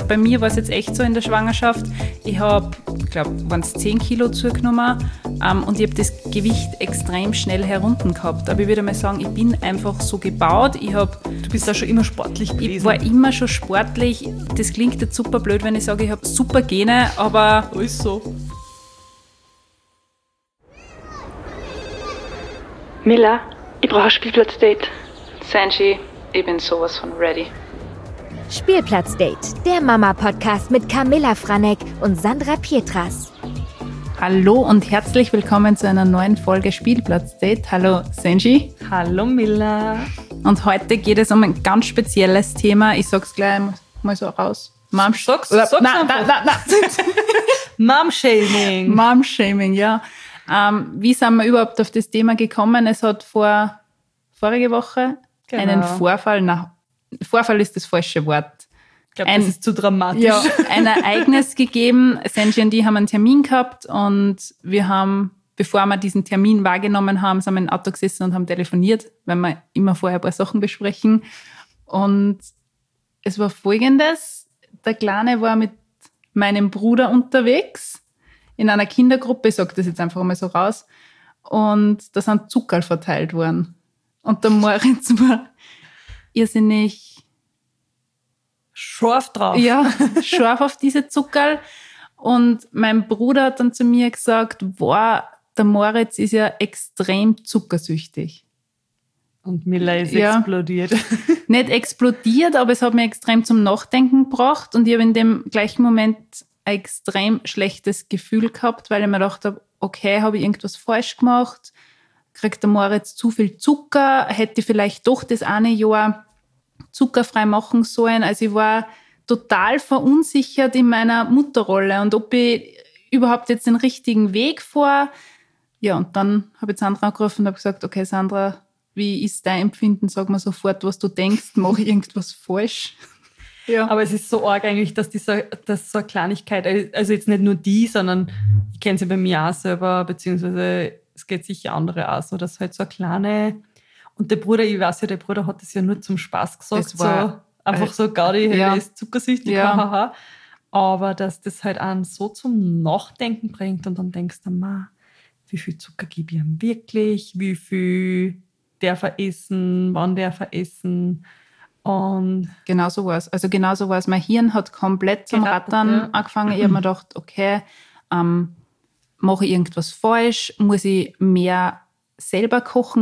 bei mir war es jetzt echt so in der Schwangerschaft, ich habe, ich glaube, waren es 10 Kilo zugenommen und ich habe das Gewicht extrem schnell herunten gehabt. Aber ich würde mal sagen, ich bin einfach so gebaut. Du bist ja schon immer sportlich gewesen. Ich war immer schon sportlich. Das klingt jetzt super blöd, wenn ich sage, ich habe super Gene, aber... Ist so. Miller, ich brauche ein Spielplatzdate. Sanji, ich bin sowas von ready. Spielplatzdate, der Mama-Podcast mit Camilla Franek und Sandra Pietras. Hallo und herzlich willkommen zu einer neuen Folge Spielplatzdate. Hallo Sanji. Hallo Miller. Und heute geht es um ein ganz spezielles Thema. Ich sag's gleich mal so raus. Sag's Mom-Shaming. Mom-Shaming, ja. Wie sind wir überhaupt auf das Thema gekommen? Es hat vorige Woche einen Vorfall, Vorfall ist das falsche Wort. Ich glaube, das ist zu dramatisch. Ja, ein Ereignis gegeben. Sanji und ich haben einen Termin gehabt und wir haben, bevor wir diesen Termin wahrgenommen haben, sind wir im Auto gesessen und haben telefoniert, weil wir immer vorher ein paar Sachen besprechen. Und es war Folgendes. Der Kleine war mit meinem Bruder unterwegs in einer Kindergruppe, ich sage das jetzt einfach mal so raus, und da sind Zuckerl verteilt worden. Und der Moritz war irrsinnig scharf drauf. Ja, scharf auf diese Zuckerl. Und mein Bruder hat dann zu mir gesagt, wow, der Moritz ist ja extrem zuckersüchtig. Und Miller ist explodiert. Nicht explodiert, aber es hat mich extrem zum Nachdenken gebracht. Und ich habe in dem gleichen Moment ein extrem schlechtes Gefühl gehabt, weil ich mir gedacht habe, okay, habe ich irgendwas falsch gemacht? Kriegt der Moritz zu viel Zucker? Hätte ich vielleicht doch das eine Jahr zuckerfrei machen sollen? Also ich war total verunsichert in meiner Mutterrolle und ob ich überhaupt jetzt den richtigen Weg fahre. Ja, und dann habe ich Sandra angerufen und habe gesagt, okay Sandra, wie ist dein Empfinden? Sag mir sofort, was du denkst. Mache ich irgendwas falsch? Ja. Aber es ist so arg eigentlich, dass so eine Kleinigkeit, also jetzt nicht nur die, sondern ich kenne sie bei mir auch selber, beziehungsweise es geht sicher andere auch so, dass halt so eine kleine, und der Bruder, ich weiß ja, der Bruder hat das ja nur zum Spaß gesagt, das war, so einfach so Gaudi, ja. Er ist zuckersüchtig, hahaha. Aber dass das halt einen so zum Nachdenken bringt und dann denkst du, wie viel Zucker gebe ich ihm wirklich, wie viel darf er essen, wann darf er essen. Und genau so war es. Also genau so war es. Mein Hirn hat komplett zum Rattern angefangen. Ich habe mir gedacht, okay, mache ich irgendwas falsch? Muss ich mehr selber kochen?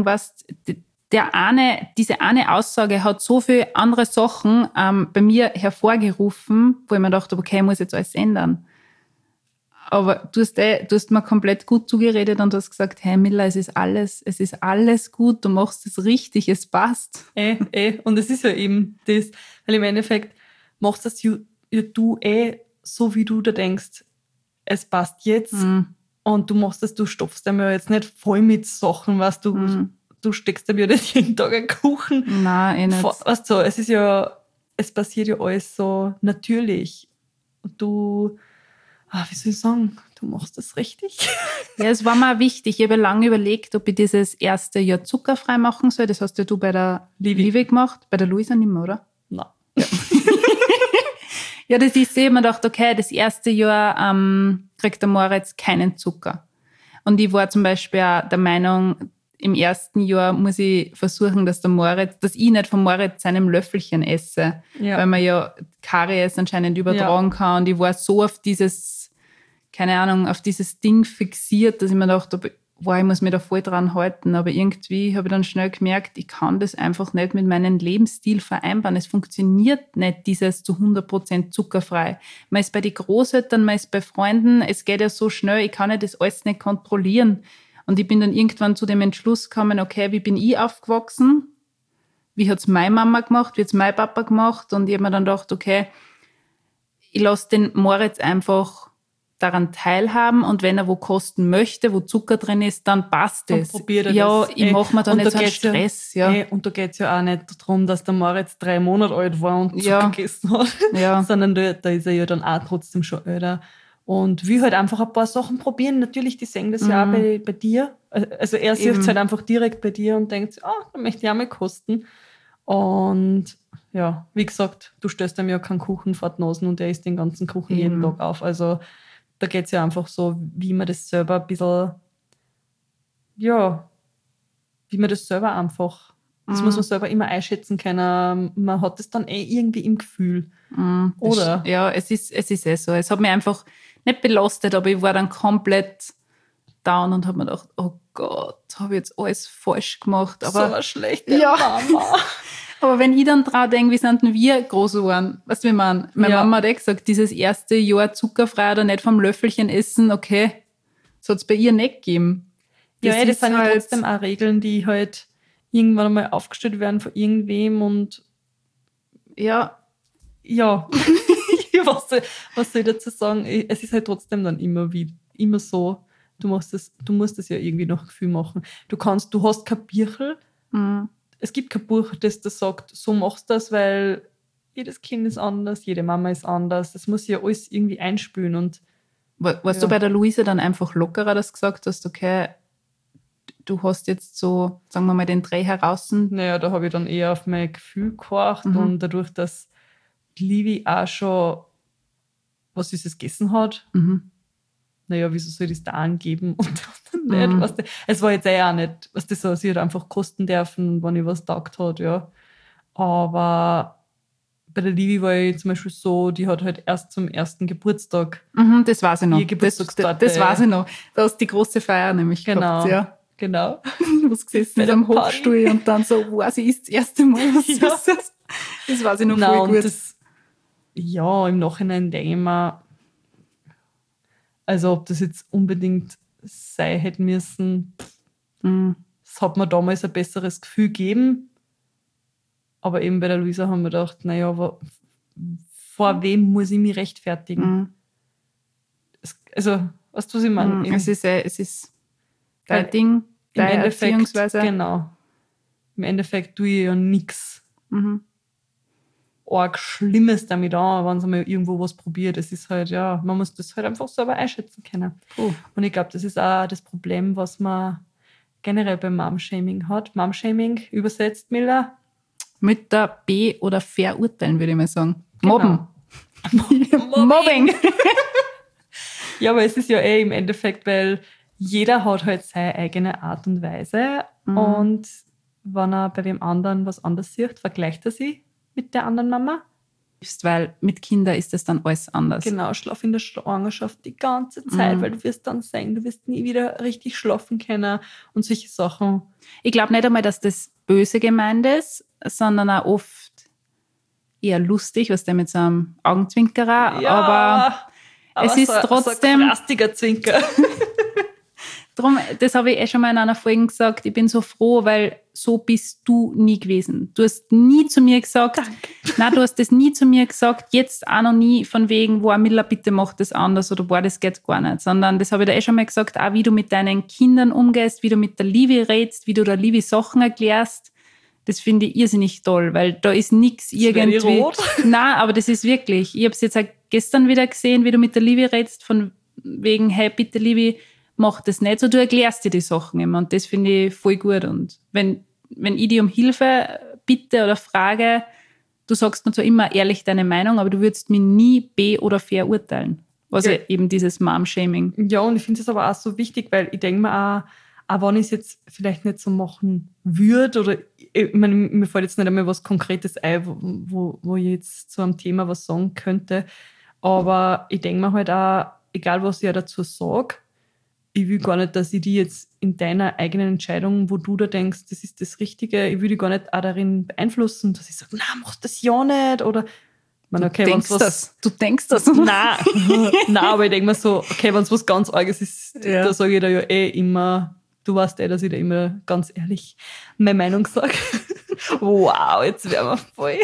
Diese eine Aussage hat so viele andere Sachen bei mir hervorgerufen, wo ich mir gedacht habe, okay, ich muss jetzt alles ändern. Aber du hast mir komplett gut zugeredet und du hast gesagt, hey Miller, es ist alles gut, du machst es richtig, es passt. Und es ist ja eben das, weil im Endeffekt machst du so, wie du da denkst, es passt jetzt und du machst das, du stopfst dem ja jetzt nicht voll mit Sachen, was du steckst dem ja nicht jeden Tag einen Kuchen. Nein, nicht. Weißt du, es passiert ja alles so natürlich. Und du, wie soll ich sagen, du machst das richtig. Ja, es war mir auch wichtig. Ich habe lange überlegt, ob ich dieses erste Jahr zuckerfrei machen soll. Das hast ja du bei der Livi gemacht. Bei der Luisa nicht mehr, oder? Nein. Ja, das ist so, ich habe mir gedacht, okay, das erste Jahr kriegt der Moritz keinen Zucker. Und ich war zum Beispiel auch der Meinung, im ersten Jahr muss ich versuchen, dass ich nicht von Moritz seinem Löffelchen esse, weil man ja Karies anscheinend übertragen kann. Und ich war so auf dieses, keine Ahnung, auf dieses Ding fixiert, dass ich mir dachte, ich muss mich da voll dran halten. Aber irgendwie habe ich dann schnell gemerkt, ich kann das einfach nicht mit meinem Lebensstil vereinbaren. Es funktioniert nicht, dieses zu 100% zuckerfrei. Man ist bei den Großeltern, man ist bei Freunden, es geht ja so schnell, ich kann ja das alles nicht kontrollieren. Und ich bin dann irgendwann zu dem Entschluss gekommen, okay, wie bin ich aufgewachsen? Wie hat's meine Mama gemacht? Wie hat's mein Papa gemacht? Und ich habe mir dann gedacht, okay, ich lasse den Moritz einfach daran teilhaben und wenn er wo kosten möchte, wo Zucker drin ist, dann passt es. Probiert er ja, das. Ich mache mir da nicht so einen Stress. Und da geht's ja auch nicht darum, dass der Moritz 3 Monate alt war und Zucker gegessen hat, sondern da ist er ja dann auch trotzdem schon älter. Und will halt einfach ein paar Sachen probieren. Natürlich, die sehen das ja auch bei dir. Also er sieht es halt einfach direkt bei dir und denkt, da möchte ich auch mal kosten. Und ja, wie gesagt, du stellst ihm ja keinen Kuchen vor die Nasen und er isst den ganzen Kuchen jeden Tag auf. Also da geht es ja einfach so, wie man das selber ein bisschen, ja, wie man das selber einfach, das muss man selber immer einschätzen können. Man hat das dann irgendwie im Gefühl. Oder? Ja, es ist eh so. Es hat mich einfach nicht belastet, aber ich war dann komplett down und habe mir gedacht, oh Gott, habe ich jetzt alles falsch gemacht. Aber so eine schlechte Ja. Mama. Aber wenn ich dann dran denke, wie sind denn wir groß geworden? Weißt du, wie ich meine? Meine Mama hat gesagt, dieses erste Jahr zuckerfrei oder nicht vom Löffelchen essen, okay, das hat es bei ihr nicht gegeben. Das ist sind ja halt- trotzdem auch Regeln, die halt irgendwann einmal aufgestellt werden von irgendwem und Ja, ja, was soll ich dazu sagen? Es ist halt trotzdem dann immer so, du musst das ja irgendwie nach Gefühl machen. Du hast kein Birchel, es gibt kein Buch, das sagt, so machst du das, weil jedes Kind ist anders, jede Mama ist anders, das muss ja alles irgendwie einspülen und warst du bei der Luise dann einfach lockerer, dass du gesagt hast, okay, du hast jetzt so, sagen wir mal, den Dreh heraus. naja, da habe ich dann eher auf mein Gefühl gehorcht und dadurch, dass die Livi auch schon was Süßes gegessen hat, naja, wieso soll ich das da angeben und nicht? Weißt du? Es war jetzt auch nicht, was das so, sie hat einfach kosten dürfen, wenn ich was taugt hat, ja. Aber bei der Livi war ich zum Beispiel so, die hat halt erst zum ersten Geburtstag Das weiß ich noch. Ihr Geburtstagstorte. Das weiß ich noch. Da hast du die große Feier nämlich gehabt, ja. Genau. Du hast gesessen Bei in der einem Party. Hochstuhl und dann so, wow, sie ist das erste Mal was Ja. Süßes. Das weiß ich noch Nein, voll und gut. das, ja, im Nachhinein denke ich mir, also ob das jetzt unbedingt sein hätte müssen, das hat mir damals ein besseres Gefühl gegeben. Aber eben bei der Luisa haben wir gedacht, naja, aber vor wem muss ich mich rechtfertigen? Also, weißt du, was ich meine? Es ist Weil dein Ding, Im deine Endeffekt, Erziehungsweise. genau. Im Endeffekt tue ich ja nichts arg Schlimmes damit an, wenn sie mal irgendwo was probiert. Es ist halt, ja, man muss das halt einfach selber einschätzen können. Und ich glaube, das ist auch das Problem, was man generell beim Mom-Shaming hat. Mom-Shaming übersetzt, Miller. Mütter be- oder verurteilen, würde ich mal sagen. Genau. Mobben. Mobbing. Ja, aber es ist ja im Endeffekt, weil jeder hat halt seine eigene Art und Weise und wenn er bei wem anderen was anderes sieht, vergleicht er sie mit der anderen Mama. Weil mit Kindern ist das dann alles anders. Genau, schlaf in der Schwangerschaft die ganze Zeit, weil du wirst dann sehen, du wirst nie wieder richtig schlafen können und solche Sachen. Ich glaube nicht einmal, dass das böse gemeint ist, sondern auch oft eher lustig, was der mit so einem Augenzwinkerer, aber es ist trotzdem... So ein krastiger Zwinker. Drum, das habe ich schon mal in einer Folge gesagt, ich bin so froh, weil so bist du nie gewesen. Du hast nie zu mir gesagt, nein, du hast das nie zu mir gesagt, jetzt auch noch nie von wegen, wo Milla, bitte mach das anders oder boah, das geht gar nicht, sondern das habe ich da schon mal gesagt, auch wie du mit deinen Kindern umgehst, wie du mit der Livi redest, wie du der Livi Sachen erklärst, das finde ich irrsinnig toll, weil da ist nichts irgendwie... rot. Nein, aber das ist wirklich, ich habe es jetzt auch gestern wieder gesehen, wie du mit der Livi redest, von wegen, hey, bitte Livi, mach das nicht so, du erklärst dir die Sachen immer und das finde ich voll gut. Und wenn ich dich um Hilfe bitte oder frage, du sagst mir zwar immer ehrlich deine Meinung, aber du würdest mich nie be- oder verurteilen. Also eben dieses Mom-Shaming. Ja, und ich finde es aber auch so wichtig, weil ich denke mir auch wenn ich es jetzt vielleicht nicht so machen würde oder ich meine, mir fällt jetzt nicht einmal was Konkretes ein, wo ich jetzt zu einem Thema was sagen könnte, aber ich denke mir halt auch, egal was ich auch dazu sage, ich will gar nicht, dass ich die jetzt in deiner eigenen Entscheidung, wo du da denkst, das ist das Richtige, ich will die gar nicht auch darin beeinflussen, dass ich sage, nein, mach das ja nicht. Oder, ich meine, okay, Du denkst das. Nein, aber ich denke mir so, okay, wenn es was ganz Arges ist, Ja. da sage ich da ja immer, du weißt dass ich da immer ganz ehrlich meine Meinung sage. Wow, jetzt wären wir voll.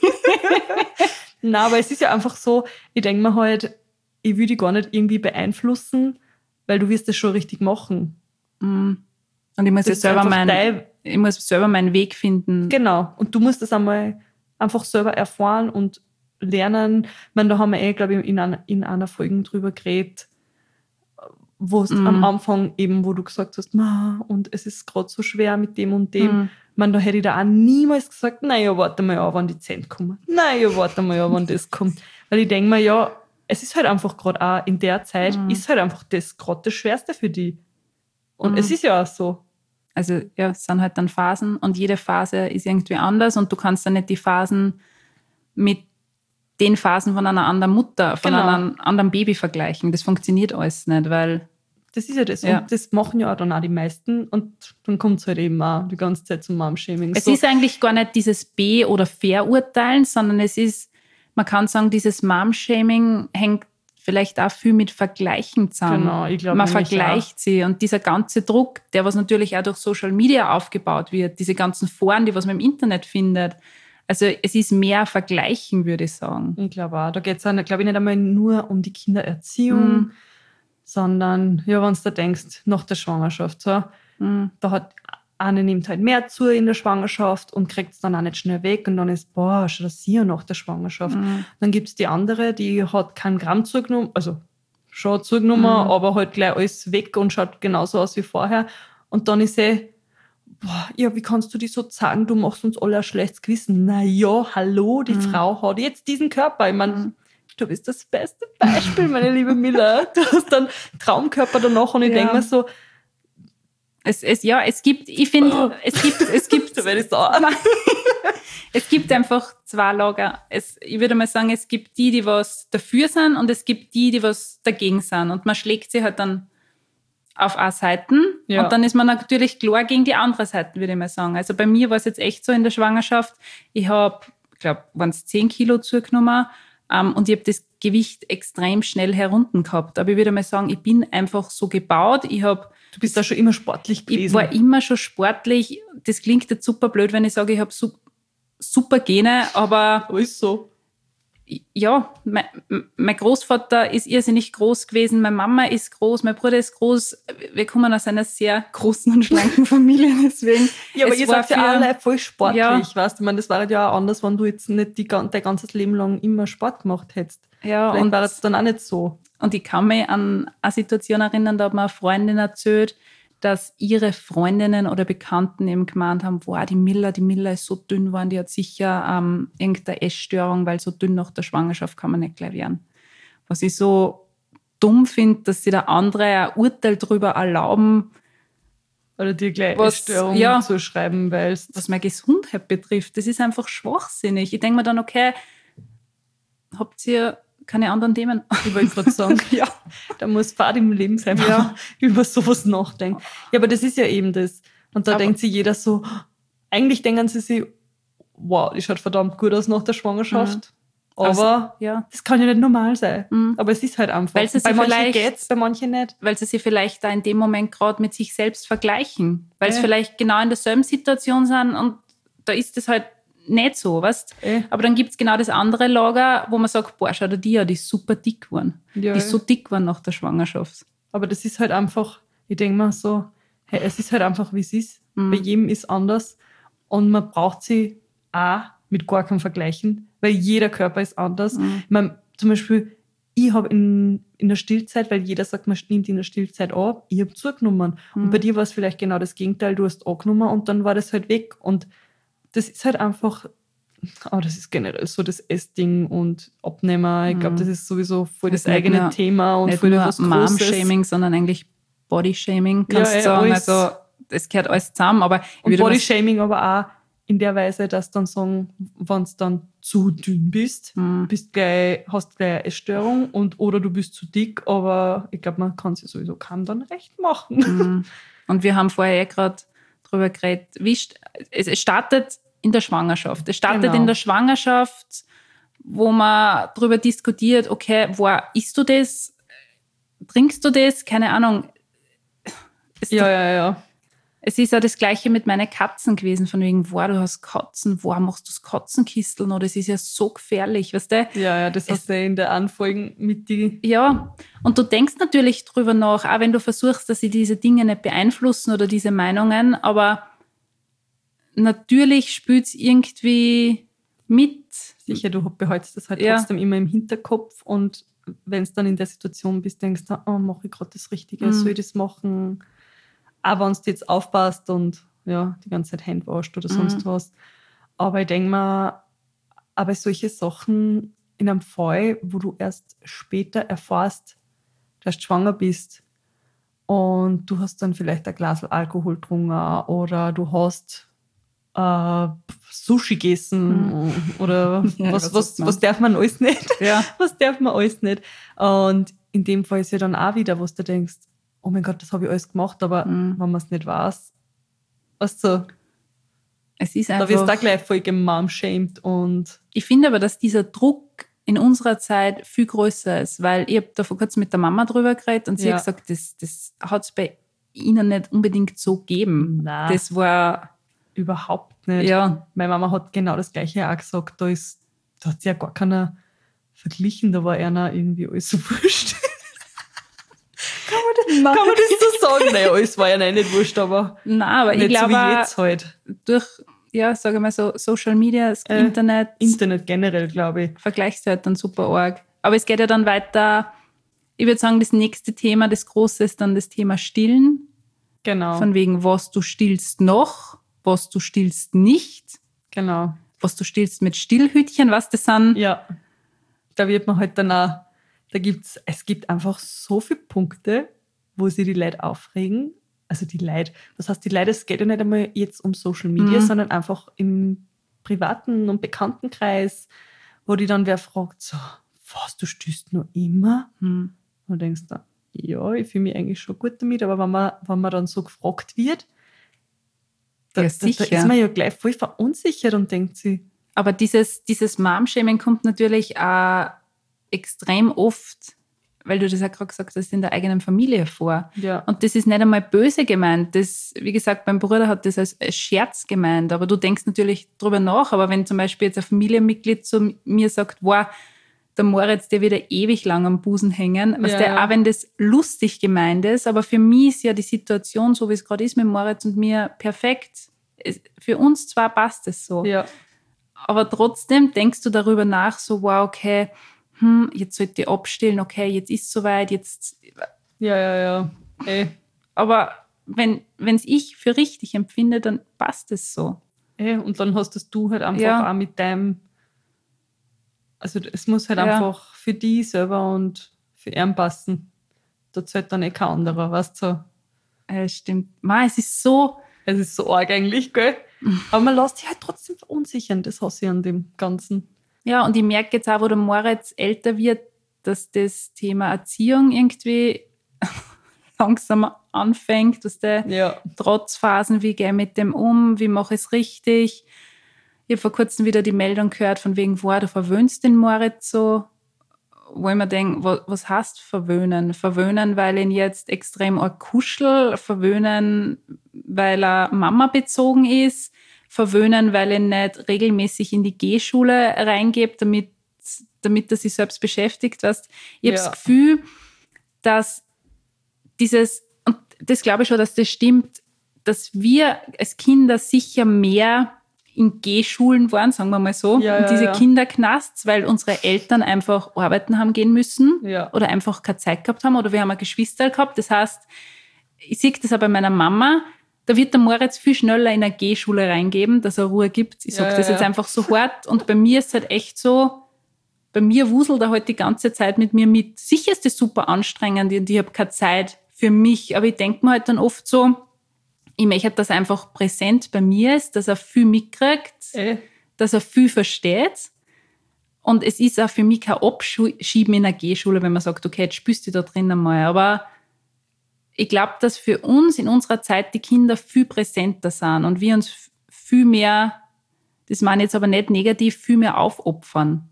Nein, aber es ist ja einfach so, ich denke mir halt, ich will die gar nicht irgendwie beeinflussen, weil du wirst das schon richtig machen. Und ich muss, Das jetzt selber ist einfach ich muss selber meinen Weg finden. Genau. Und du musst das einmal einfach selber erfahren und lernen. Ich meine, da haben wir glaube ich, in einer Folge drüber geredet, wo am Anfang eben, wo du gesagt hast, und es ist gerade so schwer mit dem und dem. Da hätte ich da auch niemals gesagt, naja, warte mal an, wann die Zähne kommen. Naja, warte mal an, wann das kommt. Weil ich denke mir, ja, es ist halt einfach gerade auch in der Zeit, ist halt einfach das gerade das Schwerste für die. Und es ist ja auch so. Also ja, es sind halt dann Phasen und jede Phase ist irgendwie anders und du kannst dann nicht die Phasen mit den Phasen von einer anderen Mutter, von einem anderen Baby vergleichen. Das funktioniert alles nicht, weil... Das ist ja das. Ja. Und das machen ja dann auch die meisten und dann kommt es halt eben auch die ganze Zeit zum Mom-Shaming. Es ist eigentlich gar nicht dieses B- oder Verurteilen, sondern es ist, man kann sagen, dieses Mom-Shaming hängt vielleicht auch viel mit Vergleichen zusammen. Genau, ich glaube, man vergleicht sie und dieser ganze Druck, der was natürlich auch durch Social Media aufgebaut wird, diese ganzen Foren, die was man im Internet findet. Also es ist mehr Vergleichen, würde ich sagen. Ich glaube auch. Da geht es, glaube ich, nicht einmal nur um die Kindererziehung, sondern, ja, wenn du da denkst, nach der Schwangerschaft, so, da hat eine nimmt halt mehr zu in der Schwangerschaft und kriegt es dann auch nicht schnell weg und dann ist, schon das hier nach der Schwangerschaft. Dann gibt es die andere, die hat keinen Gramm zugenommen, also schon zugenommen, aber halt gleich alles weg und schaut genauso aus wie vorher. Und dann ist wie kannst du die so sagen, du machst uns alle ein schlechtes Gewissen. Na ja, hallo, die Frau hat jetzt diesen Körper. Ich meine, du bist das beste Beispiel, meine liebe Mila. Du hast dann Traumkörper danach und ich denke mir so, es gibt, ich finde, es gibt, da werde ich sauer. Es gibt einfach zwei Lager. Ich würde mal sagen, es gibt die was dafür sind und es gibt die was dagegen sind. Und man schlägt sie halt dann auf eine Seite und dann ist man natürlich klar gegen die andere Seite, würde ich mal sagen. Also bei mir war es jetzt echt so in der Schwangerschaft, ich habe, ich glaube, waren es 10 Kilo zugenommen und ich habe das Gewicht extrem schnell herunter gehabt. Aber ich würde mal sagen, ich bin einfach so gebaut, Du bist da schon immer sportlich gewesen. Ich war immer schon sportlich. Das klingt jetzt super blöd, wenn ich sage, ich habe super Gene, aber... Ist so. Ja, mein Großvater ist irrsinnig groß gewesen, meine Mama ist groß, mein Bruder ist groß. Wir kommen aus einer sehr großen und schlanken Familie, deswegen... Ja, aber ihr seid ja alle voll sportlich, weißt du? Ich meine, das wäre ja auch anders, wenn du jetzt nicht dein ganzes Leben lang immer Sport gemacht hättest. Ja, vielleicht war es dann auch nicht so. Und ich kann mich an eine Situation erinnern, da hat mir eine Freundin erzählt, dass ihre Freundinnen oder Bekannten eben gemeint haben, wow, die Milla ist so dünn geworden, die hat sicher irgendeine Essstörung, weil so dünn nach der Schwangerschaft kann man nicht gleich werden. Was ich so dumm finde, dass sie der andere ein Urteil darüber erlauben, oder dir gleich Essstörung zu schreiben, was meine Gesundheit betrifft. Das ist einfach schwachsinnig. Ich denke mir dann, okay, habt ihr keine anderen Themen? Ich wollte gerade sagen, da muss Fahrt im Leben sein, wenn man über sowas nachdenkt. Ja, aber das ist ja eben das. Und da denkt sich jeder so, eigentlich denken sie sich, wow, die schaut verdammt gut aus nach der Schwangerschaft. Aber das kann ja nicht normal sein. Aber es ist halt einfach. Bei manchen geht's, bei manchen nicht. Weil sie sich vielleicht da in dem Moment gerade mit sich selbst vergleichen. Weil sie vielleicht genau in derselben Situation sind und da ist es halt nicht so, weißt? Aber dann gibt es genau das andere Lager, wo man sagt, boah, schau dir die an, die ist super dick geworden. Die ist so dick geworden nach der Schwangerschaft. Aber das ist halt einfach, ich denke mir so, hey, es ist halt einfach, wie es ist. Bei jedem ist anders und man braucht sie auch mit gar keinem Vergleichen, weil jeder Körper ist anders. Ich meine, zum Beispiel, ich habe in der Stillzeit, weil jeder sagt, man nimmt in der Stillzeit ab, ich habe zugenommen. Und bei dir war es vielleicht genau das Gegenteil, du hast angenommen und dann war das halt weg. Und das ist halt einfach, das ist generell so das Essding und Abnehmer. Ich glaube, das ist sowieso voll das eigene Thema und voll was Großes. Nicht nur Mom-Shaming, sondern eigentlich Body-Shaming, kannst du sagen. Alles. Also das gehört alles zusammen. Aber und Body-Shaming aber auch in der Weise, dass dann sagen, wenn du dann zu dünn bist, hast gleich eine Essstörung oder du bist zu dick, aber ich glaube, man kann es ja sowieso kaum dann recht machen. Und wir haben vorher gerade drüber geredet, es startet in der Schwangerschaft. Es startet in der Schwangerschaft, wo man darüber diskutiert, okay, isst du das? Trinkst du das? Keine Ahnung. Es ist ja das Gleiche mit meinen Katzen gewesen, von wegen, du hast Katzen, machst du das Katzenkisteln? Oder das ist ja so gefährlich, weißt du? Ja, das hast du in der Anfolge mit die... Ja, und du denkst natürlich drüber nach, auch wenn du versuchst, dass sie diese Dinge nicht beeinflussen oder diese Meinungen, aber natürlich spielt es irgendwie mit. Sicher, du behältst das halt trotzdem immer im Hinterkopf und wenn du dann in der Situation bist, denkst du, oh, mache ich gerade das Richtige, soll ich das machen? Auch wenn du jetzt aufpasst und ja, die ganze Zeit Hände wascht oder sonst was. Aber ich denke mir, aber solche Sachen in einem Fall, wo du erst später erfährst, dass du schwanger bist und du hast dann vielleicht ein Glas Alkohol getrunken oder du hast Sushi gegessen oder Ja, was darf man alles nicht? Ja. Was darf man alles nicht? Und in dem Fall ist ja dann auch wieder, was du denkst, oh mein Gott, das habe ich alles gemacht, aber wenn man es nicht weiß, weißt du, Es ist da einfach, wirst du auch gleich voll gemomshamed und ich finde aber, dass dieser Druck in unserer Zeit viel größer ist, weil ich habe da vor kurzem mit der Mama drüber geredet und sie Ja. hat gesagt, das hat es bei ihnen nicht unbedingt so gegeben. Nein. Das war, überhaupt nicht. ja, Meine Mama hat genau das Gleiche auch gesagt, da hat sie ja gar keiner verglichen, da war einer irgendwie alles so wurscht. Kann man das so sagen? Naja, alles war ja nicht wurscht, aber nein, aber nicht ich glaube so wie auch jetzt halt. durch, ja, sage ich mal so, Social Media, das Internet, Internet generell, glaube ich. vergleichst du halt dann super arg. Aber es geht ja dann weiter, ich würde sagen, das nächste Thema, das große ist dann das Thema Stillen. Genau, Von wegen, was du stillst noch, was du stillst nicht, genau. was du stillst mit Stillhütchen, was das sind. Ja, da wird man halt dann auch, es gibt einfach so viele Punkte, wo sich die Leute aufregen. Also die Leute, was heißt die Leute, es geht ja nicht einmal jetzt um Social Media, sondern einfach im privaten und Bekanntenkreis, wo die dann wer fragt, so, was, du stillst nur immer? Und du denkst dann, ja, ich fühle mich eigentlich schon gut damit, aber wenn man dann so gefragt wird, da Ja, ist sicher. man ja gleich voll verunsichert und denkt sich, Aber dieses Mom-Shaming kommt natürlich auch extrem oft, weil du das ja gerade gesagt hast, in der eigenen Familie vor. ja, Und das ist nicht einmal böse gemeint. Das, wie gesagt, mein Bruder hat das als Scherz gemeint. Aber du denkst natürlich drüber nach. Aber wenn zum Beispiel jetzt ein Familienmitglied zu mir sagt, wow, der Moritz, der wird ja ewig lang am Busen hängen, weißt du, Ja. auch wenn das lustig gemeint ist, aber für mich ist ja die Situation, so wie es gerade ist mit Moritz und mir, perfekt. Für uns zwar passt es so. ja, Aber trotzdem denkst du darüber nach, so, wow, okay, jetzt sollte ich abstillen, okay, jetzt ist es soweit, jetzt. ja. Aber wenn es ich für richtig empfinde, dann passt es so. Und dann hast das du halt einfach Ja. auch mit deinem, also es muss halt Ja. einfach für die selber und für ihn passen. Da zählt dann kein anderer, weißt du? So. Stimmt. Es ist so, Es ist so arg eigentlich, gell? Aber man lässt sich halt trotzdem verunsichern, das hasse ich an dem Ganzen. ja, und ich merke jetzt auch, wo der Moritz älter wird, dass das Thema Erziehung irgendwie langsam anfängt, dass der Ja. Trotzphasen, wie gehe ich mit dem um, wie mache ich es richtig. Ich habe vor kurzem wieder die Meldung gehört, von wegen, wow, du verwöhnst den Moritz so, wo ich mir denke, was heißt verwöhnen? Verwöhnen, weil ihn jetzt extrem arg kuschel, verwöhnen, weil er Mama bezogen ist, verwöhnen, weil er nicht regelmäßig in die Gehschule reingeht, damit er sich selbst beschäftigt. Weißt? Ich habe Ja. das Gefühl, dass und das glaube ich schon, dass das stimmt, dass wir als Kinder sicher mehr in Gehschulen waren, sagen wir mal so, Ja, und ja, diese ja. Kinderknasts, weil unsere Eltern einfach arbeiten haben gehen müssen Ja. oder einfach keine Zeit gehabt haben oder wir haben ein Geschwister gehabt. Das heißt, ich sehe das auch bei meiner Mama, da wird der Moritz viel schneller in eine Gehschule reingeben, dass er Ruhe gibt. Ich sage Ja, das ja, jetzt ja. einfach so hart und bei mir ist es halt echt so, bei mir wuselt er halt die ganze Zeit mit mir mit. Sicher ist das super anstrengend und ich habe keine Zeit für mich, aber ich denke mir halt dann oft so, ich möchte, dass er einfach präsent bei mir ist, dass er viel mitkriegt, dass er viel versteht. Und es ist auch für mich kein Abschieben in einer Gehschule, wenn man sagt, okay, jetzt spürst du da drin einmal. Aber ich glaube, dass für uns in unserer Zeit die Kinder viel präsenter sind und wir uns viel mehr, das meine ich jetzt aber nicht negativ, viel mehr aufopfern.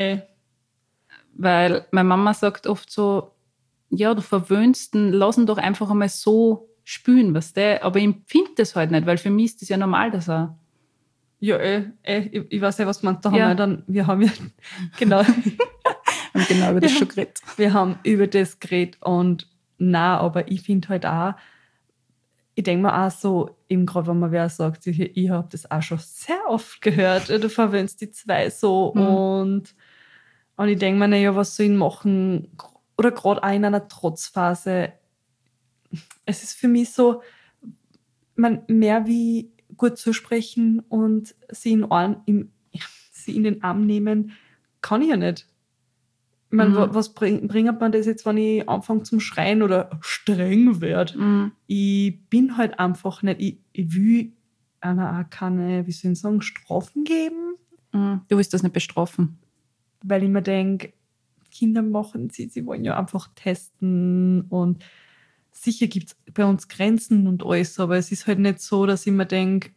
Weil meine Mama sagt oft so, ja, du verwöhnst ihn, lass ihn doch einfach einmal so spülen, weißt du? Aber ich empfinde das halt nicht, weil für mich ist das ja normal, dass er... Ja, ich weiß ja, was man da Ja. wir haben ja, genau, Und genau über das Ja. schon geredet. wir haben über das geredet und na, aber ich finde halt auch, ich denke mir auch so, eben gerade wenn man wer sagt, ich habe das auch schon sehr oft gehört, du verwöhnst die zwei so Und ich denke mir, naja, was soll ich machen? Oder gerade auch in einer Trotzphase. Es ist für mich so, mehr wie gut zu sprechen und sie in den Arm nehmen, kann ich ja nicht. Ich meine, was bringt man das jetzt, wenn ich anfange zum Schreien oder streng werde? Ich bin halt einfach nicht, ich will einer auch keine, wie soll ich sagen, Strafen geben. Du willst das nicht bestrafen. Weil ich mir denke, Kinder machen sie wollen ja einfach testen und sicher gibt es bei uns Grenzen und alles, aber es ist halt nicht so, dass ich mir denke,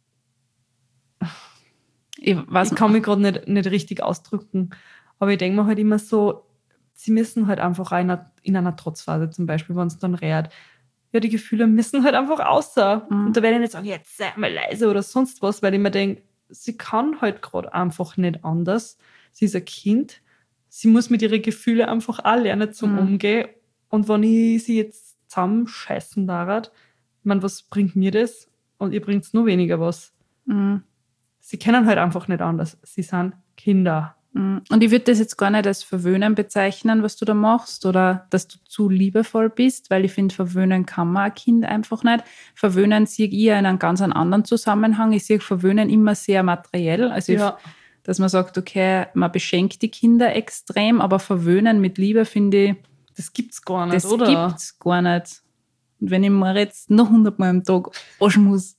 ich kann mich gerade nicht richtig ausdrücken, aber ich denke mir halt immer so, sie müssen halt einfach auch in einer Trotzphase zum Beispiel, wenn es dann rät, ja, die Gefühle müssen halt einfach außer. Und da werde ich nicht sagen, jetzt sei mal leise oder sonst was, weil ich mir denke, sie kann halt gerade einfach nicht anders. Sie ist ein Kind, sie muss mit ihren Gefühlen einfach auch lernen zum Umgehen. Und wenn ich sie jetzt zusammenscheißen darf, ich meine, was bringt mir das? Und ihr bringt nur weniger was. Sie kennen halt einfach nicht anders. Sie sind Kinder. Und ich würde das jetzt gar nicht als Verwöhnen bezeichnen, was du da machst, oder dass du zu liebevoll bist, weil ich finde, verwöhnen kann man ein Kind einfach nicht. Verwöhnen sehe ich in einem ganz anderen Zusammenhang. Ich sehe Verwöhnen immer sehr materiell. Also, dass man sagt, okay, man beschenkt die Kinder extrem, aber Verwöhnen mit Liebe, finde ich, das gibt's gar nicht, das oder? Das gibt's gar nicht. Und wenn ich mir jetzt noch 100-mal am Tag waschen muss,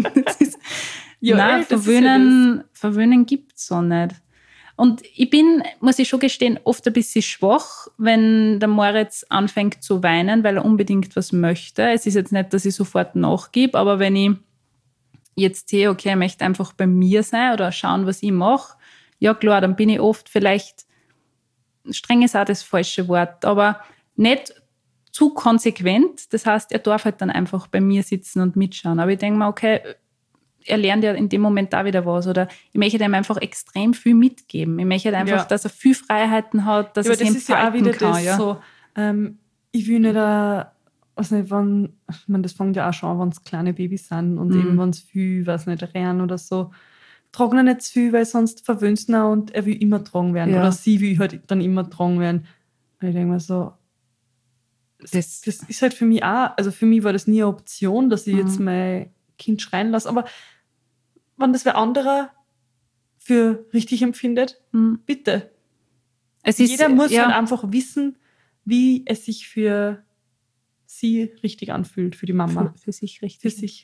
nein, Verwöhnen gibt's so nicht. Und ich bin, muss ich schon gestehen, oft ein bisschen schwach, wenn der Moritz anfängt zu weinen, weil er unbedingt was möchte. Es ist jetzt nicht, dass ich sofort nachgebe, aber wenn ich jetzt sehe, okay, er möchte einfach bei mir sein oder schauen, was ich mache, ja klar, dann bin ich oft vielleicht, streng ist auch das falsche Wort, aber nicht zu konsequent. Das heißt, er darf halt dann einfach bei mir sitzen und mitschauen. Aber ich denke mir, okay, er lernt ja in dem Moment da wieder was. Oder ich möchte ihm einfach extrem viel mitgeben. Ich möchte einfach, dass er viel Freiheiten hat, dass er sich entfalten kann. Das ist ja auch wieder das so, ich will nicht, weiß nicht, das fängt ja auch schon an, wenn es kleine Babys sind und eben, wenn es viel, weiß nicht, rennen oder so. Tragen nicht zu viel, weil sonst verwöhnt ihn und er will immer tragen werden. Ja. Oder sie will halt dann immer tragen werden. Und ich denke mir so, das ist halt für mich auch, also für mich war das nie eine Option, dass ich jetzt mein Kind schreien lasse. Aber wenn das wer anderer für richtig empfindet, bitte. Jeder muss halt einfach wissen, wie es sich für sie richtig anfühlt, für die Mama. Für sich richtig. Für sich.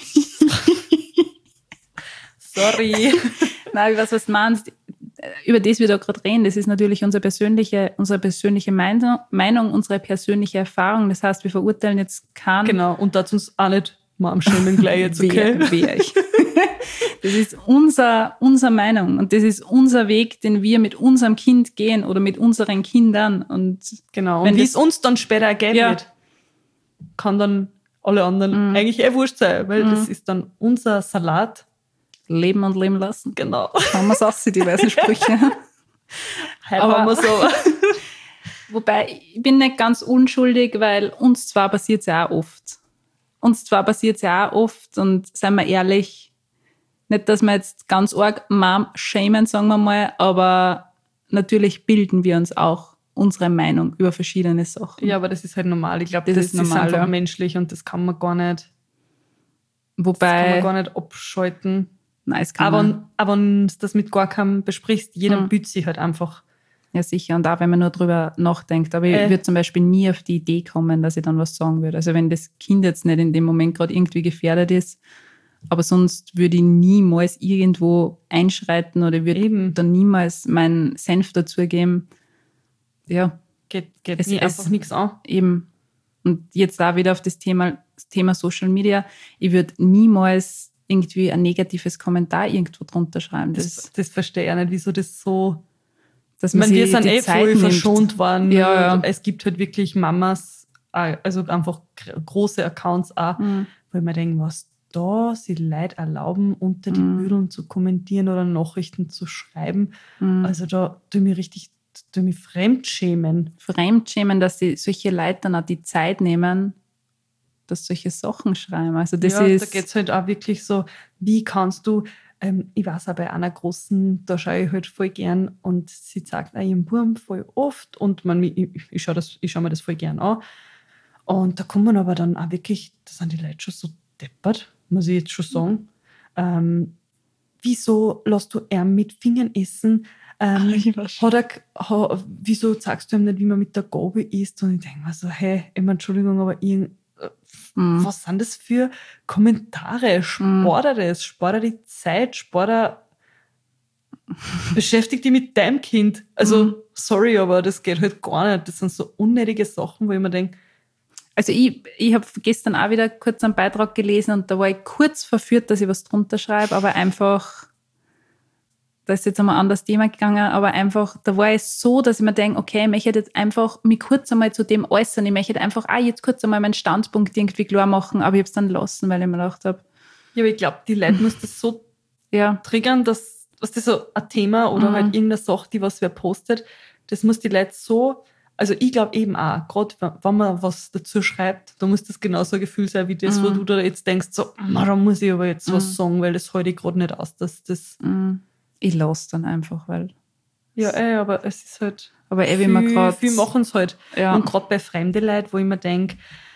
Sorry. Nein, ich weiß, was du meinst. Über das wir da gerade reden, das ist natürlich unsere persönliche Meinung, unsere persönliche Erfahrung. Das heißt, wir verurteilen jetzt keinen. Genau, und dazu uns auch nicht mal am Schämen gleich jetzt, okay? Das ist unsere Meinung und das ist unser Weg, den wir mit unserem Kind gehen oder mit unseren Kindern. Und genau, und wie es uns dann später ergeben wird, kann dann alle anderen eigentlich wurscht sein, weil das ist dann unser Salat. Leben und leben lassen. Genau. Haben wir es auch, die weißen Sprüche. Aber wir so. Wobei, ich bin nicht ganz unschuldig, weil uns zwar passiert es ja auch oft. Und seien wir ehrlich, nicht, dass wir jetzt ganz arg Mom shamen, sagen wir mal, aber natürlich bilden wir uns auch unsere Meinung über verschiedene Sachen. Ja, aber das ist halt normal. Ich glaube, das ist einfach menschlich und das kann man gar nicht, abschalten. Nein, es kann man. Aber wenn du das mit gar keinem besprichst, jeder büht sich halt einfach. Ja, sicher. Und auch, wenn man nur drüber nachdenkt. Aber ich würde zum Beispiel nie auf die Idee kommen, dass ich dann was sagen würde. Also wenn das Kind jetzt nicht in dem Moment gerade irgendwie gefährdet ist, aber sonst würde ich niemals irgendwo einschreiten oder würde dann niemals meinen Senf dazugeben. Ja. Geht mir einfach nichts an. Eben. Und jetzt auch wieder auf das Thema Social Media. Ich würde niemals irgendwie ein negatives Kommentar irgendwo drunter schreiben. Das verstehe ich nicht, wieso das so... Dass man wir sind voll verschont worden. Ja. Es gibt halt wirklich Mamas, also einfach große Accounts auch, weil man denkt, was da sie Leute erlauben, unter die Bildung zu kommentieren oder Nachrichten zu schreiben. Also da tue ich mich fremdschämen. Fremdschämen, dass sie solche Leute dann auch die Zeit nehmen, dass solche Sachen schreiben. Also das ist... Da geht es halt auch wirklich so, wie kannst du Ich weiß auch bei einer Großen, da schaue ich halt voll gern und sie zeigt auch ihren Buben voll oft und ich schaue mir das voll gern an. Und da kommen aber dann auch wirklich, da sind die Leute schon so deppert, muss ich jetzt schon sagen. Wieso lässt du ihn mit Fingern essen? Wieso sagst du ihm nicht, wie man mit der Gabel isst? Und ich denke mir so, hey, Entschuldigung, aber was sind das für Kommentare? Spart er das? Spart er die Zeit? Beschäftigt dich mit deinem Kind? Also, sorry, aber das geht halt gar nicht. Das sind so unnötige Sachen, wo ich mir denke, also ich habe gestern auch wieder kurz einen Beitrag gelesen und da war ich kurz verführt, dass ich was drunter schreibe, aber einfach, da ist jetzt einmal ein anderes Thema gegangen, aber einfach, da war ich so, dass ich mir denke, okay, ich möchte jetzt einfach mich kurz einmal zu dem äußern, ich möchte einfach jetzt kurz einmal meinen Standpunkt irgendwie klar machen, aber ich habe es dann lassen, weil ich mir gedacht habe. Ja, aber ich glaube, die Leute muss das so triggern, dass das so ein Thema oder halt irgendeine Sache, die was wer postet, das muss die Leute so. Also ich glaube eben auch, gerade wenn man was dazu schreibt, da muss das genauso ein Gefühl sein, wie das, wo du da jetzt denkst, so, da muss ich aber jetzt was sagen, weil das halte ich gerade nicht aus, dass das... Ich lasse dann einfach, weil... Ja, aber es ist halt... Aber wie man gerade... Viel machen es halt. Ja. Und gerade bei fremden Leuten, wo ich mir denke,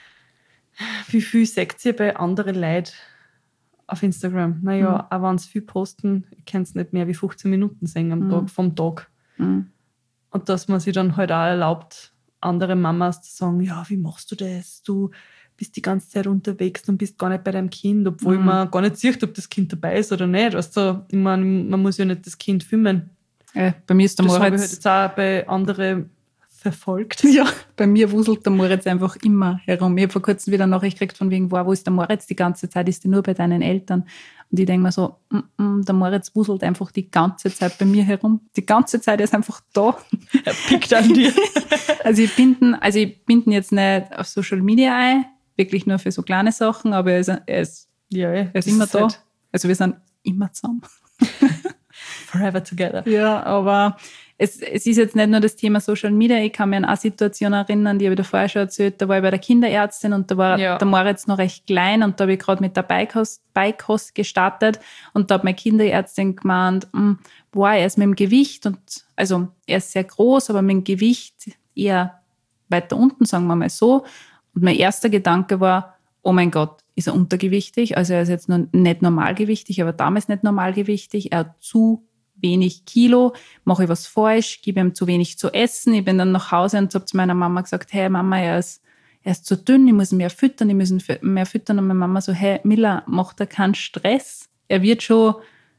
wie viel seht ihr bei anderen Leuten auf Instagram? Naja, auch wenn sie viel posten, ich kann es nicht mehr wie 15 Minuten sehen am Tag, vom Tag. Und dass man sich dann halt auch erlaubt, andere Mamas zu sagen, ja, wie machst du das? Du bist die ganze Zeit unterwegs und bist gar nicht bei deinem Kind, obwohl man gar nicht sieht, ob das Kind dabei ist oder nicht. Weißt du, ich meine, man muss ja nicht das Kind filmen. Bei mir ist der Das habe ich Moritz... halt jetzt auch bei anderen verfolgt. Ja, bei mir wuselt der Moritz einfach immer herum. Ich habe vor kurzem wieder eine Nachricht gekriegt von wegen, wo ist der Moritz die ganze Zeit? Ist der nur bei deinen Eltern? Und ich denke mir so, der Moritz wuselt einfach die ganze Zeit bei mir herum. Die ganze Zeit, er ist einfach da. Er pickt an dir. Also ich binde ihn jetzt nicht auf Social Media ein, wirklich nur für so kleine Sachen, aber er ist immer da. Halt also wir sind immer zusammen. Forever together. Ja, aber es ist jetzt nicht nur das Thema Social Media. Ich kann mich an eine Situation erinnern, die habe ich dir vorher schon erzählt. Da war ich bei der Kinderärztin und da war der Moritz noch recht klein und da habe ich gerade mit der Beikost gestartet und da hat meine Kinderärztin gemeint, er ist mit dem Gewicht und also er ist sehr groß, aber mit dem Gewicht eher weiter unten, sagen wir mal so. Und mein erster Gedanke war, oh mein Gott, ist er untergewichtig? Also er ist jetzt noch nicht normalgewichtig, aber damals nicht normalgewichtig. Er hat zu wenig Kilo, mache ich was falsch, gebe ihm zu wenig zu essen. Ich bin dann nach Hause und habe zu meiner Mama gesagt, hey Mama, er ist zu dünn, ich muss mehr füttern, Und meine Mama so, hey Milla, mach da keinen Stress. Er wird schon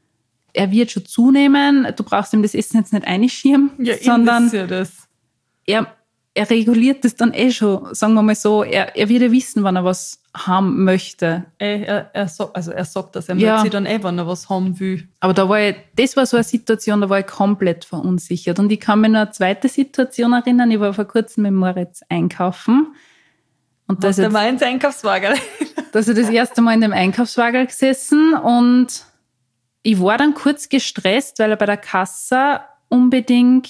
zunehmen, du brauchst ihm das Essen jetzt nicht einschieben, sondern er reguliert das dann schon, sagen wir mal so, er wird ja wissen, wann er was haben möchte. Er sagt, dass er meldet sich dann wenn er was haben will. Aber das war so eine Situation, da war ich komplett verunsichert. Und ich kann mich noch an eine zweite Situation erinnern, ich war vor kurzem mit Moritz einkaufen. Und Hast du mal ins Einkaufswagen? Da ist er das erste Mal in dem Einkaufswagen gesessen und ich war dann kurz gestresst, weil er bei der Kasse unbedingt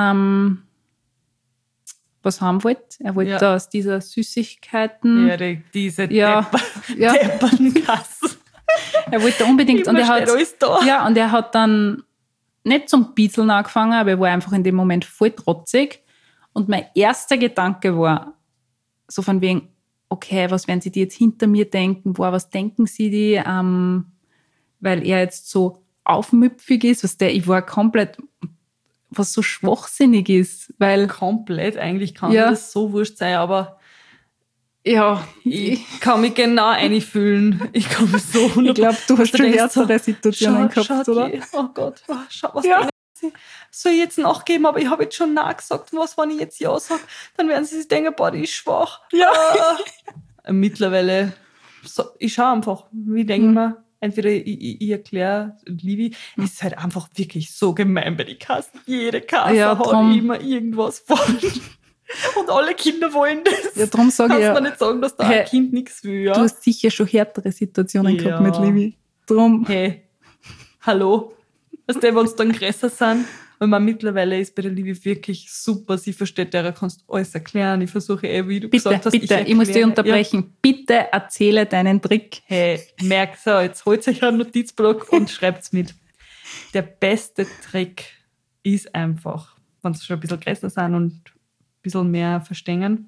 was haben wollte. Er wollte aus dieser Süßigkeiten... Ja, diese Depperkasse. Er wollte unbedingt... Und er hat dann nicht zum Bitzeln angefangen, aber er war einfach in dem Moment voll trotzig. Und mein erster Gedanke war so von wegen, okay, was werden sie die jetzt hinter mir denken? Was denken sie die? Weil er jetzt so aufmüpfig ist. Ich war komplett... was so schwachsinnig ist, weil... Komplett, eigentlich kann das so wurscht sein, aber ich kann mich genau einfühlen. Ich kann mich so 100%... Ich glaube, du hast schon härtere Situationen gehabt, oder? Oh Gott, schau, was denken sie? Soll ich jetzt nachgeben, aber ich habe jetzt schon Nein gesagt. Was, wenn ich jetzt Ja sage? Dann werden sie sich denken, boah, die ist schwach. Ja. Mittlerweile, ich schaue einfach, wie denke ich mir, entweder ich erkläre, Livi, ist halt einfach wirklich so gemein bei den Kassen. Jede Kasse hat immer irgendwas falsch. Und alle Kinder wollen das. Ja, darum sage ich Kannst du mir nicht sagen, dass da ein Kind nichts will, ja? Du hast sicher schon härtere Situationen gehabt mit Livi. Drum. Hey, hallo? Weißt du, wenn uns dann größer sind, Und mittlerweile ist bei der Liebe wirklich super. Sie versteht, der kannst alles erklären. Ich versuche wie du gesagt hast, ich muss dich unterbrechen. Ja. Bitte erzähle deinen Trick. Hey, merk so, jetzt holt euch einen Notizblock und schreibt's mit. Der beste Trick ist einfach, wenn sie schon ein bisschen größer sind und ein bisschen mehr verstehen,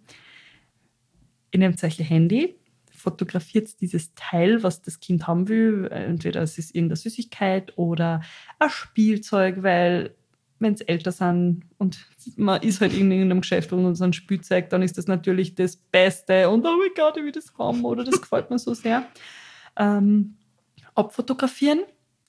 ihr nehmt euch ein Handy, fotografiert dieses Teil, was das Kind haben will. Entweder es ist irgendeine Süßigkeit oder ein Spielzeug, weil wenn es älter sind und man ist halt in irgendeinem Geschäft und uns ein Spielzeug, dann ist das natürlich das Beste und oh mein Gott, ich will das haben oder das gefällt mir so sehr. Abfotografieren.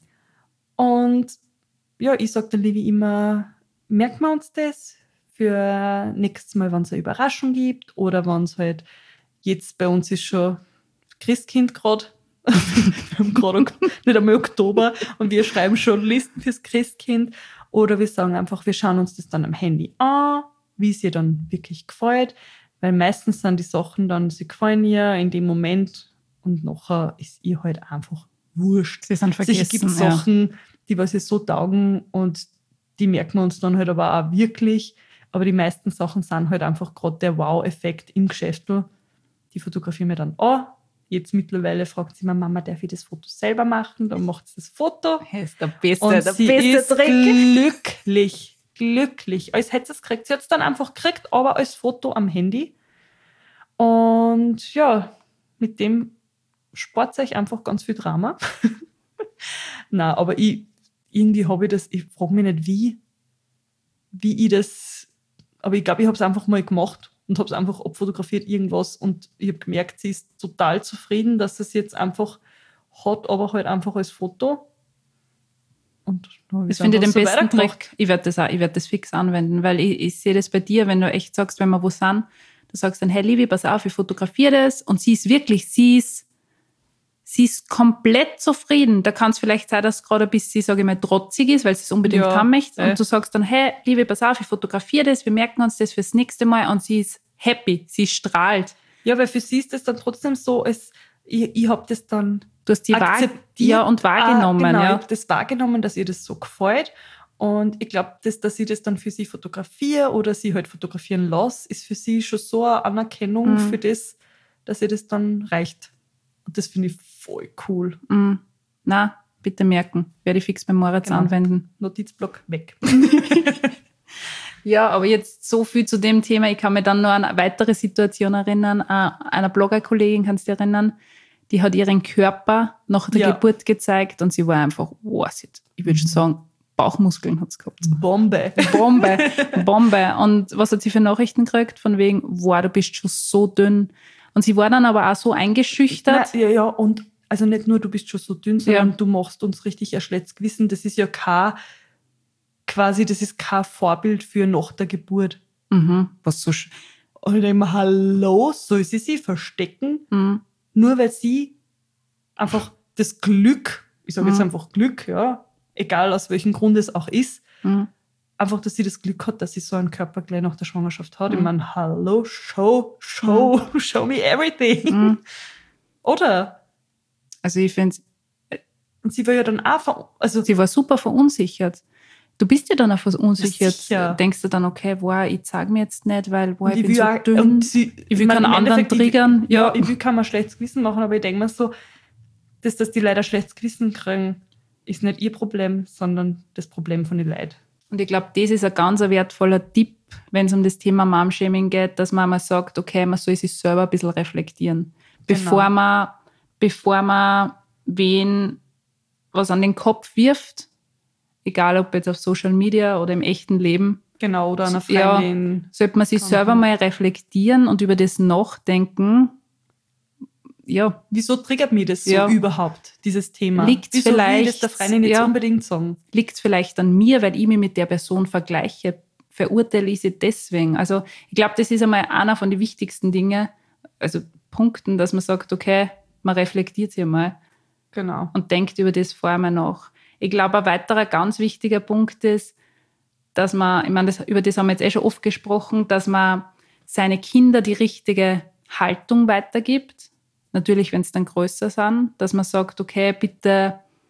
Und ja, ich sage der Livi immer, merken wir uns das für nächstes Mal, wenn es eine Überraschung gibt oder wenn es halt jetzt bei uns ist schon Christkind gerade. Wir haben gerade nicht einmal Oktober und wir schreiben schon Listen fürs Christkind. Oder wir sagen einfach, wir schauen uns das dann am Handy an, wie es ihr dann wirklich gefällt. Weil meistens sind die Sachen dann, sie gefallen ihr in dem Moment und nachher ist ihr halt einfach wurscht. Sie sind vergessen. Es gibt Sachen, die was ihr so taugen und die merken wir uns dann halt aber auch wirklich. Aber die meisten Sachen sind halt einfach gerade der Wow-Effekt im Geschäft. Die fotografieren wir dann an. Jetzt mittlerweile fragt sie mir, Mama, darf ich das Foto selber machen? Dann macht sie das Foto. Das ist der beste, und der sie beste ist glücklich. Als hätte sie es gekriegt. Sie hat es dann einfach gekriegt, aber als Foto am Handy. Und ja, mit dem spart sie euch einfach ganz viel Drama. Nein, aber irgendwie habe ich das, ich frage mich nicht, wie ich das, aber ich glaube, ich habe es einfach mal gemacht und habe es einfach abfotografiert, irgendwas, und ich habe gemerkt, sie ist total zufrieden, dass es jetzt einfach hat, aber halt einfach als Foto. Und das finde ich den besten Trick. Ich werde das fix anwenden, weil ich sehe das bei dir, wenn du echt sagst, wenn wir wo sind, du sagst dann, hey Livi, pass auf, ich fotografiere das, und sie ist komplett zufrieden. Da kann es vielleicht sein, dass gerade ein bisschen, sage ich mal, trotzig ist, weil sie es unbedingt haben möchte. Und du sagst dann, hey, Liebe, pass auf, ich fotografiere das, wir merken uns das fürs nächste Mal, und sie ist happy, sie strahlt. Ja, weil für sie ist das dann trotzdem so, ich habe das dann du hast die akzeptiert und wahrgenommen. Genau, ja. ich habe das wahrgenommen, dass ihr das so gefällt. Und ich glaube, dass ich das dann für sie fotografiere oder sie halt fotografieren lasse, ist für sie schon so eine Anerkennung für das, dass ihr das dann reicht. Und das finde ich voll cool. Na, bitte merken. Werde ich fix beim Moritz anwenden. Notizblock weg. Ja, aber jetzt so viel zu dem Thema. Ich kann mich dann noch an eine weitere Situation erinnern. Einer Bloggerkollegin, kannst du dich erinnern, die hat ihren Körper nach der Geburt gezeigt und sie war einfach, ich würde schon sagen, Bauchmuskeln hat es gehabt. Bombe. Und was hat sie für Nachrichten gekriegt? Von wegen, du bist schon so dünn. Und sie war dann aber auch so eingeschüchtert. Ja, und also nicht nur, du bist schon so dünn, sondern du machst uns richtig ein schlechtes Gewissen. Das ist ja kein Vorbild für nach der Geburt. Was so und ich denke mir, hallo, soll sie sich verstecken? Nur weil sie einfach das Glück, ich sage jetzt einfach Glück, ja, egal aus welchem Grund es auch ist, einfach, dass sie das Glück hat, dass sie so einen Körper gleich nach der Schwangerschaft hat. Ich meine, hallo, show me everything. Oder? Also ich finde, und sie war ja dann auch, sie war super verunsichert. Du bist ja dann auch verunsichert. Sicher. Denkst du dann, okay, ich zeige mir jetzt nicht, weil ich bin so dünn. Ich will keinen anderen triggern. Ja, ich will kein schlechtes Gewissen machen, aber ich denke mir so, dass die Leute ein schlechtes Gewissen kriegen, ist nicht ihr Problem, sondern das Problem von den Leuten. Und ich glaube, das ist ein ganz wertvoller Tipp, wenn es um das Thema Momshaming geht, dass man mal sagt, okay, man soll sich selber ein bisschen reflektieren. Bevor man wen was an den Kopf wirft, egal ob jetzt auf Social Media oder im echten Leben. Genau, oder einer Freundin. Sollte man sich selber mal reflektieren und über das nachdenken. Ja. Wieso triggert mich das so überhaupt, dieses Thema? Wieso will ich das der Freundin jetzt unbedingt sagen? Liegt es vielleicht an mir, weil ich mich mit der Person vergleiche? Verurteile ich sie deswegen? Also ich glaube, das ist einmal einer von den wichtigsten Dingen, also Punkten, dass man sagt, okay, man reflektiert sich einmal. Genau. Und denkt über das vorher mal nach. Ich glaube, ein weiterer ganz wichtiger Punkt ist, dass man, über das haben wir jetzt schon oft gesprochen, dass man seine Kinder die richtige Haltung weitergibt. Natürlich, wenn es dann größer sind, dass man sagt, okay, bitte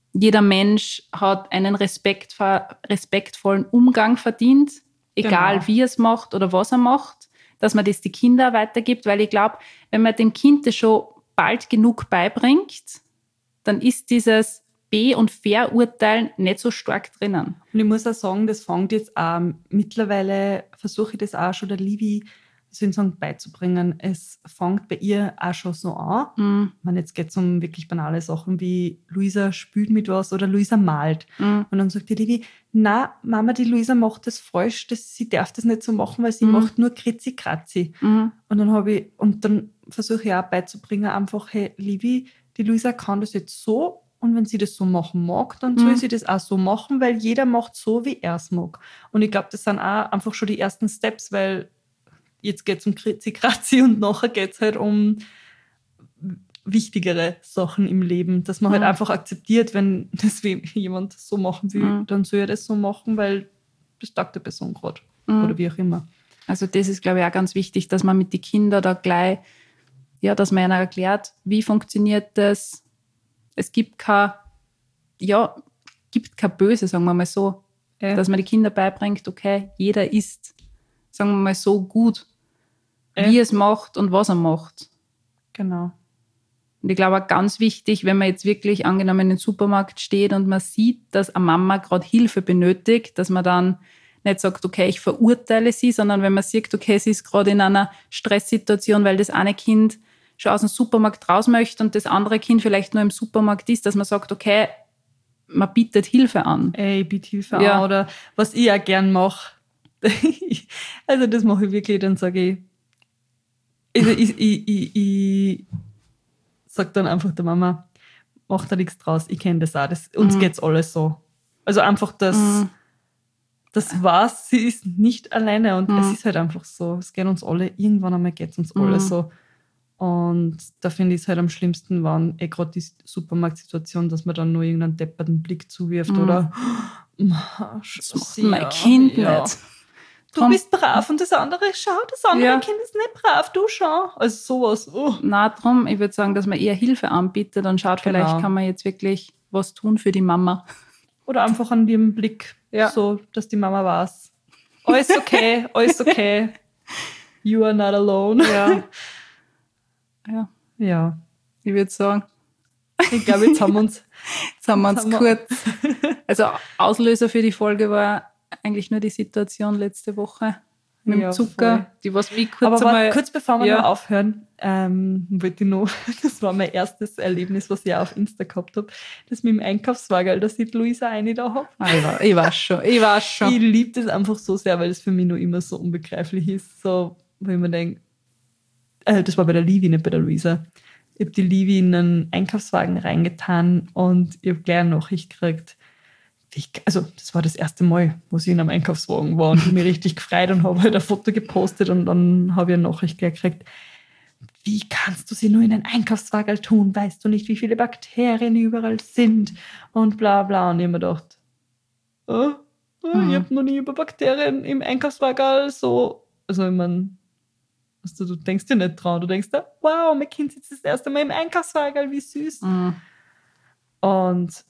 jeder Mensch hat einen respektvollen Umgang verdient, egal Genau. wie er es macht oder was er macht, dass man das die Kinder weitergibt, weil ich glaube, wenn man dem Kind das schon bald genug beibringt, dann ist dieses Be- und Verurteilen nicht so stark drinnen. Und ich muss auch sagen, das fängt jetzt auch, mittlerweile versuche ich das auch schon der Livi, beizubringen. Es fängt bei ihr auch schon so an. Ich meine, jetzt geht es um wirklich banale Sachen wie Luisa spielt mit was oder Luisa malt. Und dann sagt die Livi, na Mama, die Luisa macht das falsch, sie darf das nicht so machen, weil sie macht nur Kritzi-Kratzi. Und dann versuche ich auch beizubringen, einfach, hey Livi, die Luisa kann das jetzt so und wenn sie das so machen mag, dann soll sie das auch so machen, weil jeder macht so, wie er es mag. Und ich glaube, das sind auch einfach schon die ersten Steps, weil jetzt geht es um Kritzi-Kratzi und nachher geht es halt um wichtigere Sachen im Leben, dass man halt einfach akzeptiert, wenn das jemand so machen will, dann soll er das so machen, weil das taugt der Person gerade oder wie auch immer. Also das ist, glaube ich, auch ganz wichtig, dass man mit den Kindern da gleich, ja, dass man ihnen erklärt, wie funktioniert das. Es gibt kein Böse, sagen wir mal so. Ja. Dass man die Kinder beibringt, okay, jeder ist, sagen wir mal so, gut, wie er es macht und was er macht. Genau. Und ich glaube auch ganz wichtig, wenn man jetzt wirklich angenommen in den Supermarkt steht und man sieht, dass eine Mama gerade Hilfe benötigt, dass man dann nicht sagt, okay, ich verurteile sie, sondern wenn man sieht, okay, sie ist gerade in einer Stresssituation, weil das eine Kind schon aus dem Supermarkt raus möchte und das andere Kind vielleicht nur im Supermarkt ist, dass man sagt, okay, man bietet Hilfe an. Ich biete Hilfe an. Oder was ich auch gern mache, also das mache ich wirklich, dann sage ich sage dann einfach der Mama, mach da nichts draus, ich kenne das auch, uns geht's alles so. Also einfach das war's, sie ist nicht alleine und es ist halt einfach so, es geht uns alle, irgendwann einmal geht's uns alle so. Und da finde ich es halt am schlimmsten, wenn gerade die Supermarktsituation, dass man dann nur irgendeinen depperten Blick zuwirft oder Das macht mein Kind nicht. Du bist brav und das andere, schau, das andere Kind ist nicht brav, du schau. Also sowas. Na, drum, ich würde sagen, dass man eher Hilfe anbietet und schaut, vielleicht kann man jetzt wirklich was tun für die Mama. Oder einfach an dem Blick, so, dass die Mama weiß. Alles okay, alles okay. You are not alone. Ja. Ich würde sagen. Ich glaube, jetzt haben wir uns kurz. Also Auslöser für die Folge war eigentlich nur die Situation letzte Woche mit dem Zucker. Voll. Die was mich kurz Aber einmal, kurz bevor wir noch aufhören, wollte ich noch, das war mein erstes Erlebnis, was ich auch auf Insta gehabt habe, das mit dem Einkaufswagen, dass ich Luisa eine da habe. Ich weiß schon. Ich liebe das einfach so sehr, weil das für mich noch immer so unbegreiflich ist. So, wo ich mir denke, das war bei der Livi, nicht bei der Luisa. Ich habe die Livi in einen Einkaufswagen reingetan und ich habe gleich eine Nachricht gekriegt. Das war das erste Mal, wo ich in einem Einkaufswagen war und ich habe mich richtig gefreut und habe halt ein Foto gepostet und dann habe ich eine Nachricht gleich gekriegt. Wie kannst du sie nur in einen Einkaufswagen tun? Weißt du nicht, wie viele Bakterien überall sind? Und bla bla. Und ich habe mir gedacht, ich habe noch nie über Bakterien im Einkaufswagen so. Also ich meine, du denkst dir nicht dran. Du denkst dir, wow, mein Kind sitzt das erste Mal im Einkaufswagen, wie süß. Und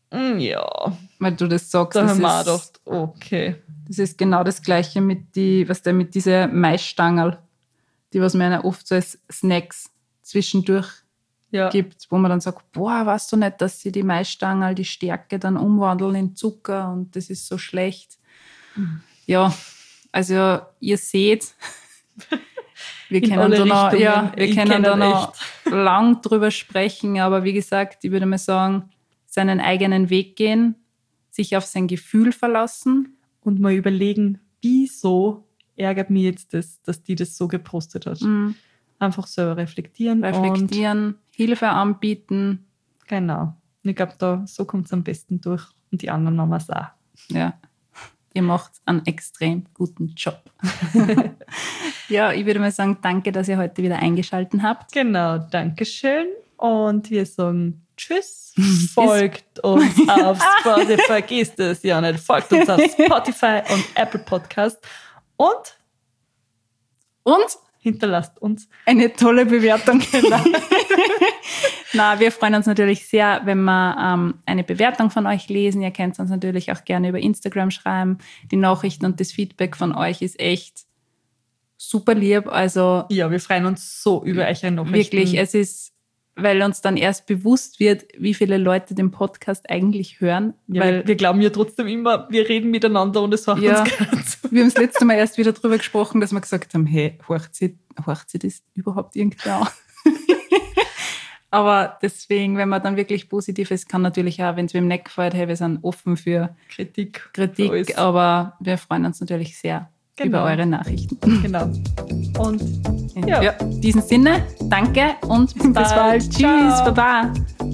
weil du das sagst, da haben wir auch gedacht, okay. Das ist genau das Gleiche mit dieser Maisstangerl, die was man ja oft so als Snacks zwischendurch gibt, wo man dann sagt, boah, weißt du nicht, dass sie die Maisstangerl, die Stärke dann umwandeln in Zucker und das ist so schlecht. Ja, also ihr seht, wir können da noch lang drüber sprechen, aber wie gesagt, ich würde mal sagen, seinen eigenen Weg gehen, sich auf sein Gefühl verlassen. Und mal überlegen, wieso ärgert mich jetzt das, dass die das so gepostet hat. Einfach selber reflektieren. Und Hilfe anbieten. Genau. Und ich glaube, so kommt es am besten durch. Und die anderen machen es auch. Ja, ihr macht einen extrem guten Job. Ja, ich würde mal sagen, danke, dass ihr heute wieder eingeschaltet habt. Genau, danke schön. Und wir sagen Tschüss. Folgt uns auf Spotify. Vergisst es ja nicht. Folgt uns auf Spotify und Apple Podcast. Und hinterlasst uns eine tolle Bewertung. Na, wir freuen uns natürlich sehr, wenn wir eine Bewertung von euch lesen. Ihr könnt uns natürlich auch gerne über Instagram schreiben. Die Nachrichten und das Feedback von euch ist echt super lieb. Also ja, wir freuen uns so über eure Nachrichten. Wirklich, es ist, weil uns dann erst bewusst wird, wie viele Leute den Podcast eigentlich hören. Ja, weil wir glauben ja trotzdem immer, wir reden miteinander und es war Ja. uns ganz. wir haben das letzte Mal erst wieder drüber gesprochen, dass wir gesagt haben, hey, horcht sie das überhaupt irgendwer an? Aber deswegen, wenn man dann wirklich positiv ist, kann natürlich auch, wenn es wem nicht gefällt, hey, wir sind offen für Kritik. für alles. Kritik, aber wir freuen uns natürlich sehr Genau. über eure Nachrichten. Genau. Und Ja. In diesem Sinne, danke und bis bald. Tschüss, Ciao. Baba.